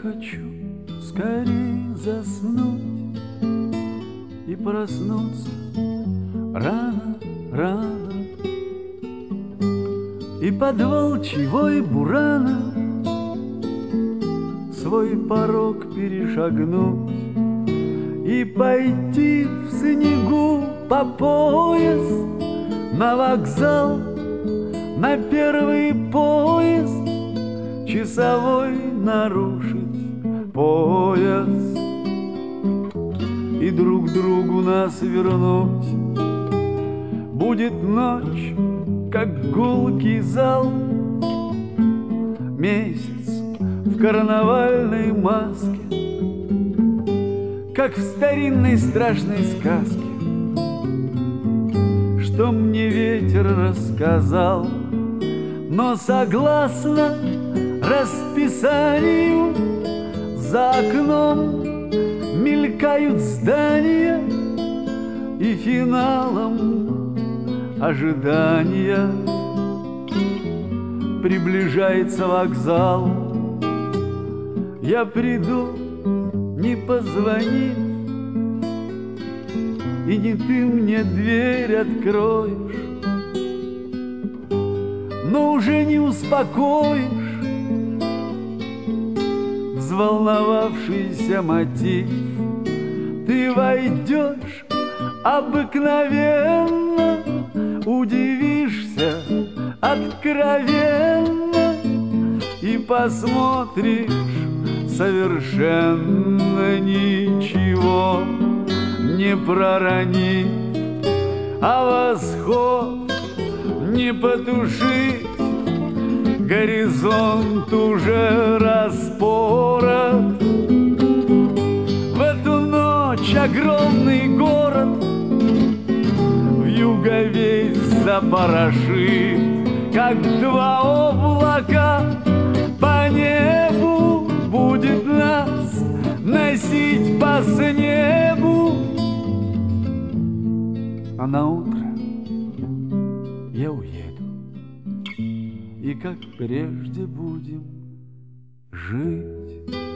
хочу скорее заснуть и проснуться рано, рано, и под волчий вой бурана свой порог перешагнуть и пойти в снегу по пояс на вокзал, на первый поезд, часовой нарушить пояс и друг другу нас вернуть. Будет ночь, как гулкий зал, месяц в карнавальной маске, как в старинной страшной сказке, что мне ветер рассказал. Но согласно расписанию за окном мелькают здания, и финалом ожидания приближается вокзал. Я приду, не позвонив, и не ты мне дверь откроешь, но уже не успокоишь взволновавшийся мотив. Ты войдешь обыкновенно, удивишься откровенно и посмотришь совершенно ничего не проронив, а восход не потушить, горизонт уже распорот. В эту ночь огромный город вьюга весь запорошит, как два облака по небу будет нас носить по снегу. А наутро я уеду, и как прежде будем жить.